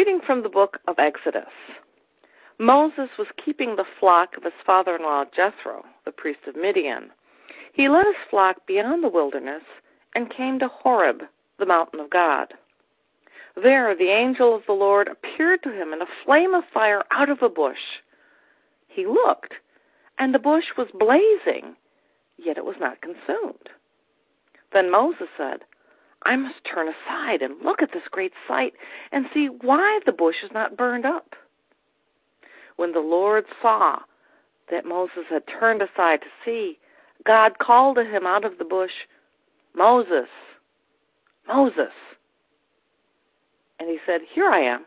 reading from the book of Exodus. Moses was keeping the flock of his father-in-law Jethro, the priest of Midian. He led his flock beyond the wilderness and came to Horeb, the mountain of God. There the angel of the Lord appeared to him in a flame of fire out of a bush. He looked, and the bush was blazing, yet it was not consumed. Then Moses said, I must turn aside and look at this great sight and see why the bush is not burned up. When the Lord saw that Moses had turned aside to see, God called to him out of the bush, Moses, Moses. And he said, Here I am.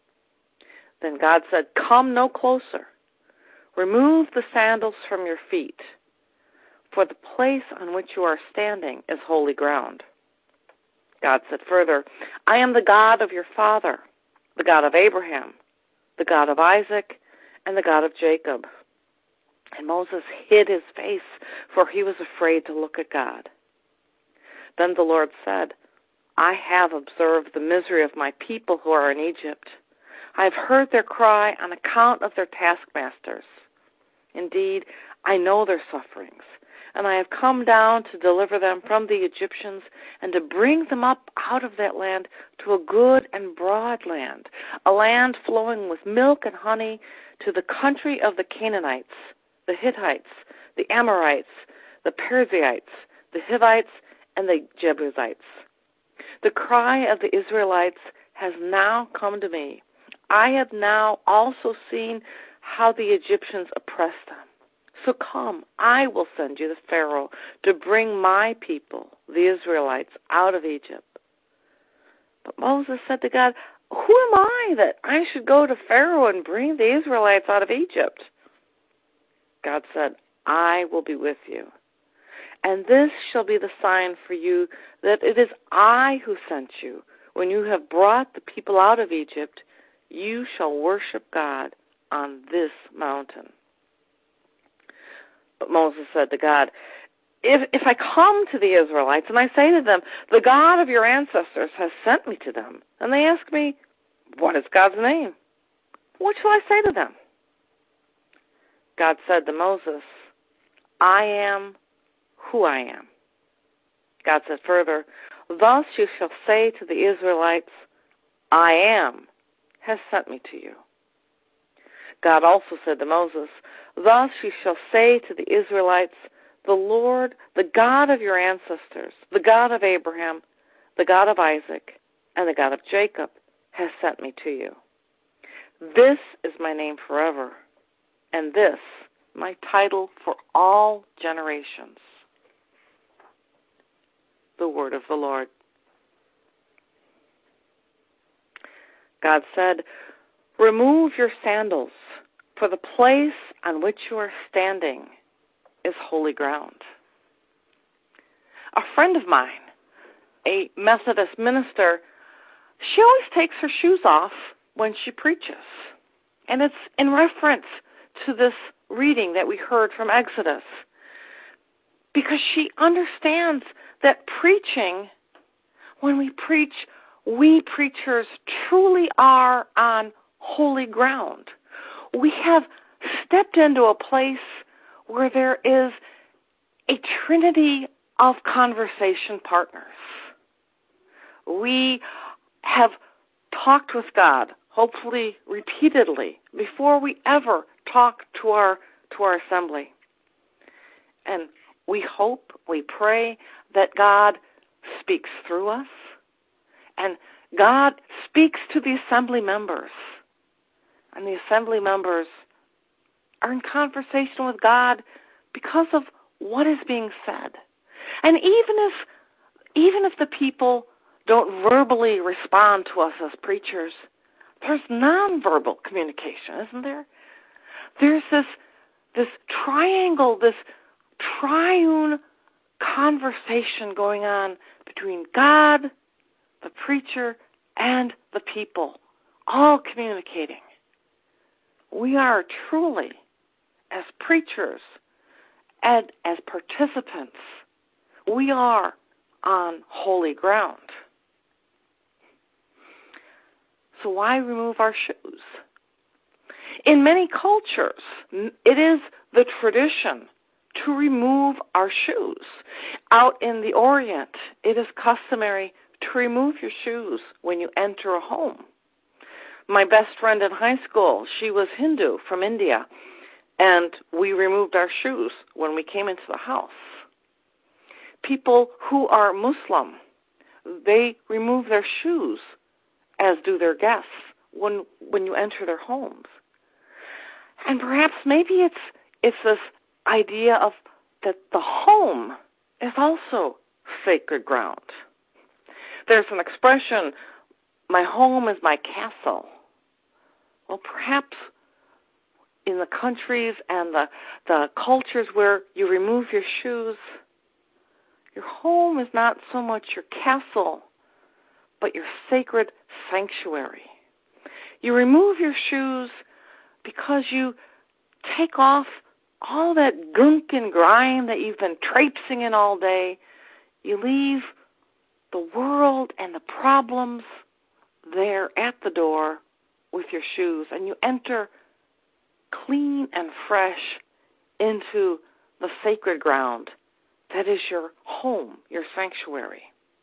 Then God said, Come no closer. Remove the sandals from your feet, for the place on which you are standing is holy ground. God said further, I am the God of your father, the God of Abraham, the God of Isaac, and the God of Jacob. And Moses hid his face, for he was afraid to look at God. Then the Lord said, I have observed the misery of my people who are in Egypt. I have heard their cry on account of their taskmasters. Indeed, I know their sufferings, and I have come down to deliver them from the Egyptians and to bring them up out of that land to a good and broad land, a land flowing with milk and honey, to the country of the Canaanites, the Hittites, the Amorites, the Perizzites, the Hivites, and the Jebusites. The cry of the Israelites has now come to me. I have now also seen how the Egyptians oppress them. So come, I will send you to Pharaoh to bring my people, the Israelites, out of Egypt. But Moses said to God, Who am I that I should go to Pharaoh and bring the Israelites out of Egypt? God said, I will be with you. And this shall be the sign for you that it is I who sent you. When you have brought the people out of Egypt, you shall worship God on this mountain. But Moses said to God, if I come to the Israelites and I say to them, the God of your ancestors has sent me to them, and they ask me, what is God's name? What shall I say to them? God said to Moses, I am who I am. God said further, thus you shall say to the Israelites, I am has sent me to you. God also said to Moses, thus you shall say to the Israelites, the Lord, the God of your ancestors, the God of Abraham, the God of Isaac, and the God of Jacob, has sent me to you. This is my name forever, and this my title for all generations. The word of the Lord. God said, remove your sandals, for the place on which you are standing is holy ground. A friend of mine, a Methodist minister, she always takes her shoes off when she preaches. And it's in reference to this reading that we heard from Exodus. Because she understands that preaching, when we preach, we preachers truly are on holy ground. We have stepped into a place where there is a trinity of conversation partners. We have talked with God, hopefully repeatedly, before we ever talk to our assembly. And we hope, we pray that God speaks through us, and God speaks to the assembly members. And the assembly members are in conversation with God because of what is being said. And even if the people don't verbally respond to us as preachers, there's nonverbal communication, isn't there? There's this triangle, this triune conversation going on between God, the preacher, and the people, all communicating. We are truly, as preachers and as participants, we are on holy ground. So why remove our shoes? In many cultures, it is the tradition to remove our shoes. Out in the Orient, it is customary to remove your shoes when you enter a home. My best friend in high school, she was Hindu from India, and we removed our shoes when we came into the house. People who are Muslim, they remove their shoes, as do their guests, when you enter their homes. And perhaps maybe it's this idea of that the home is also sacred ground. There's an expression, my home is my castle. Well, perhaps in the countries and the cultures where you remove your shoes, your home is not so much your castle, but your sacred sanctuary. You remove your shoes because you take off all that gunk and grime that you've been traipsing in all day. You leave the world and the problems there at the door with your shoes, and you enter clean and fresh into the sacred ground that is your home, your sanctuary.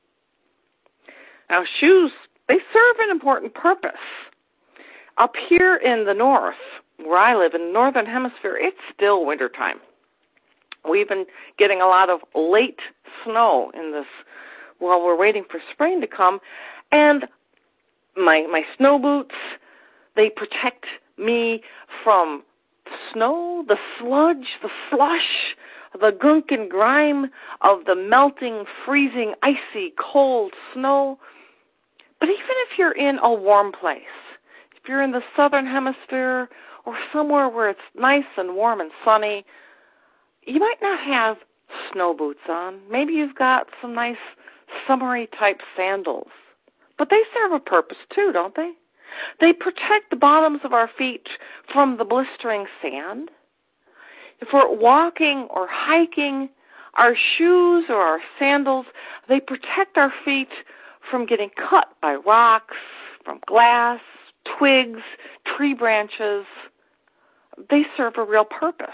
Now, shoes, they serve an important purpose. Up here in the north, where I live, in the northern hemisphere, it's still wintertime. We've been getting a lot of late snow in this while we're waiting for spring to come. And my snow boots, they protect me from the snow, the sludge, the slush, the gunk and grime of the melting, freezing, icy, cold snow. But even if you're in a warm place, if you're in the southern hemisphere or somewhere where it's nice and warm and sunny, you might not have snow boots on. Maybe you've got some nice summery type sandals. But they serve a purpose too, don't they? They protect the bottoms of our feet from the blistering sand. If we're walking or hiking, our shoes or our sandals, they protect our feet from getting cut by rocks, from glass, twigs, tree branches. They serve a real purpose.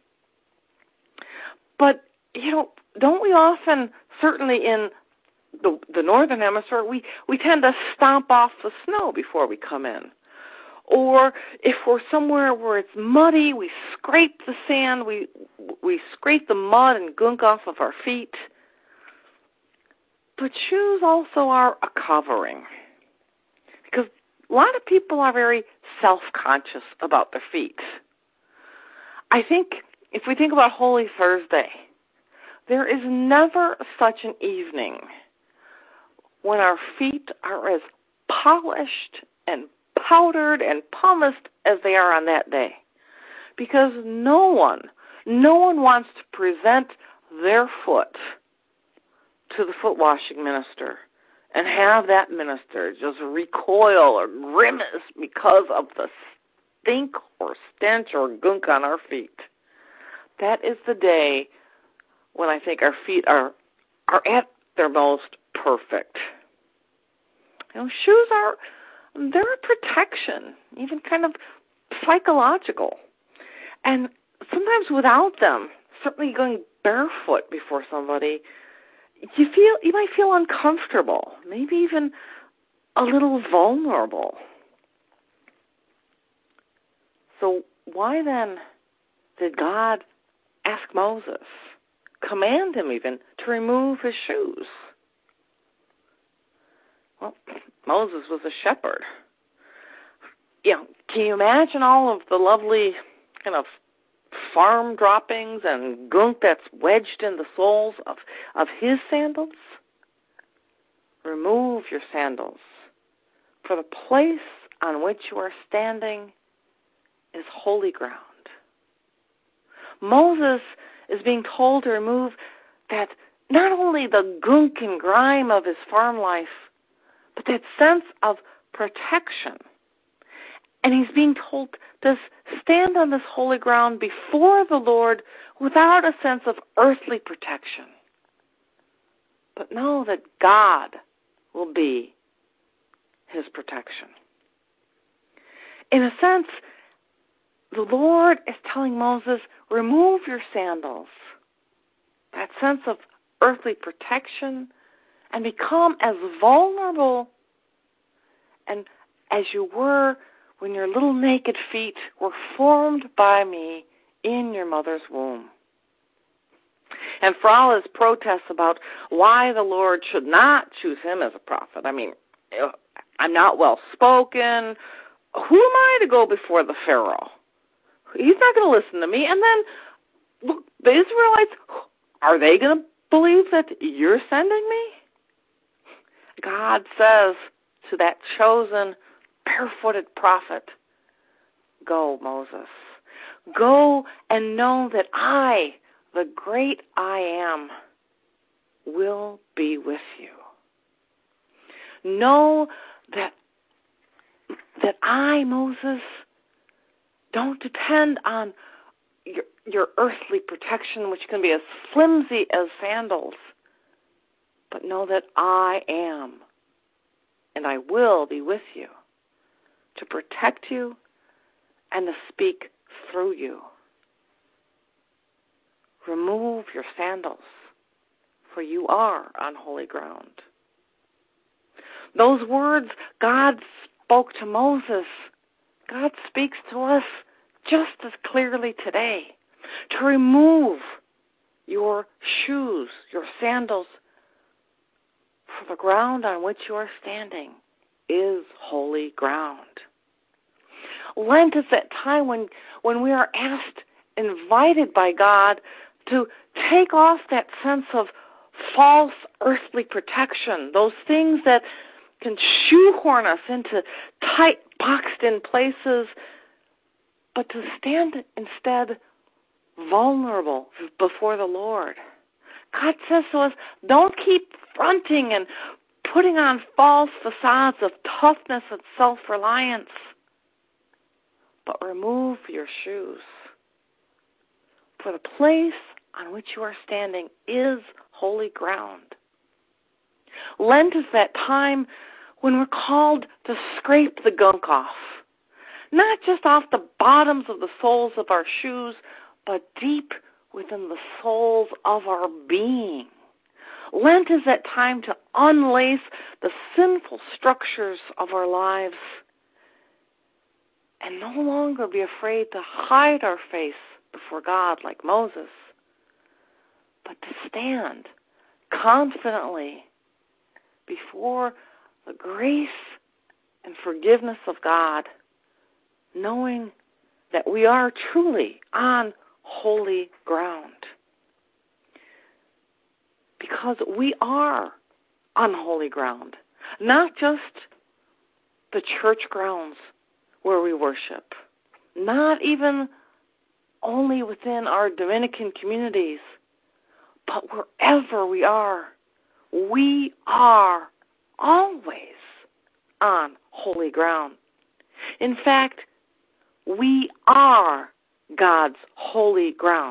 But, don't we often, certainly in the northern hemisphere, we tend to stomp off the snow before we come in. Or if we're somewhere where it's muddy, we scrape the sand, we scrape the mud and gunk off of our feet. But shoes also are a covering, because a lot of people are very self-conscious about their feet. I think if we think about Holy Thursday, there is never such an evening when our feet are as polished and powdered and pumiced as they are on that day, because no one wants to present their foot to the foot washing minister and have that minister just recoil or grimace because of the stink or stench or gunk on our feet. That is the day when I think our feet are at their most perfect. Shoes they're a protection, even kind of psychological. And sometimes without them, certainly going barefoot before somebody, you might feel uncomfortable, maybe even a little vulnerable. So why then did God ask Moses, command him even, to remove his shoes? Well, Moses was a shepherd. Can you imagine all of the lovely kind of farm droppings and gunk that's wedged in the soles of his sandals? Remove your sandals, for the place on which you are standing is holy ground. Moses is being told to remove that, not only the gunk and grime of his farm life, but that sense of protection. And he's being told to stand on this holy ground before the Lord without a sense of earthly protection, but know that God will be his protection. In a sense, the Lord is telling Moses, remove your sandals, that sense of earthly protection, and become as vulnerable and as you were when your little naked feet were formed by me in your mother's womb. And for all his protests about why the Lord should not choose him as a prophet, I mean, I'm not well-spoken. Who am I to go before the Pharaoh? He's not going to listen to me. And then, look, the Israelites, are they going to believe that you're sending me? God says to that chosen, barefooted prophet, go, Moses. Go and know that I, the great I am, will be with you. Know that I, Moses, don't depend on your earthly protection, which can be as flimsy as sandals, but know that I am, and I will be with you to protect you and to speak through you. Remove your sandals, for you are on holy ground. Those words God spoke to Moses, God speaks to us just as clearly today. To remove your shoes, your sandals, for the ground on which you are standing is holy ground. Lent is that time when we are asked, invited by God, to take off that sense of false earthly protection, those things that can shoehorn us into tight, boxed-in places, but to stand instead vulnerable before the Lord. God says to us, don't keep fronting and putting on false facades of toughness and self-reliance, but remove your shoes. For the place on which you are standing is holy ground. Lent is that time when we're called to scrape the gunk off, not just off the bottoms of the soles of our shoes, but deep within the soles of our being. Lent is that time to unlace the sinful structures of our lives and no longer be afraid to hide our face before God like Moses, but to stand confidently before the grace and forgiveness of God, knowing that we are truly on holy ground. Because we are on holy ground, not just the church grounds where we worship, not even only within our Dominican communities, but wherever we are always on holy ground. In fact, we are God's holy ground.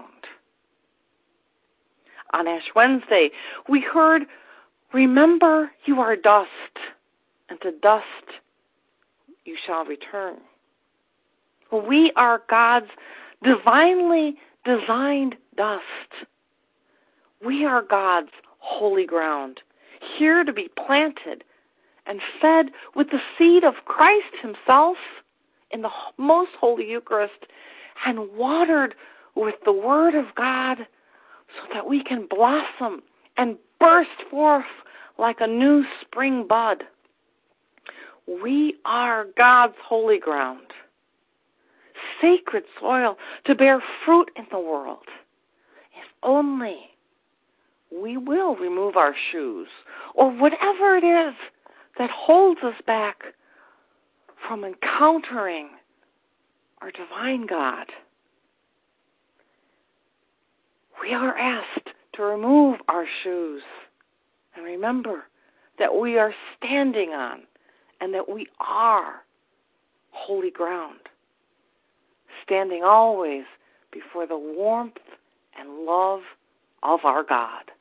On Ash Wednesday, we heard, remember you are dust, and to dust you shall return. We are God's divinely designed dust. We are God's holy ground, here to be planted and fed with the seed of Christ himself in the most holy Eucharist and watered with the Word of God so that we can blossom and burst forth like a new spring bud. We are God's holy ground, sacred soil to bear fruit in the world. If only we will remove our shoes or whatever it is that holds us back from encountering our divine God. We are asked to remove our shoes and remember that we are standing on and that we are holy ground, standing always before the warmth and love of our God.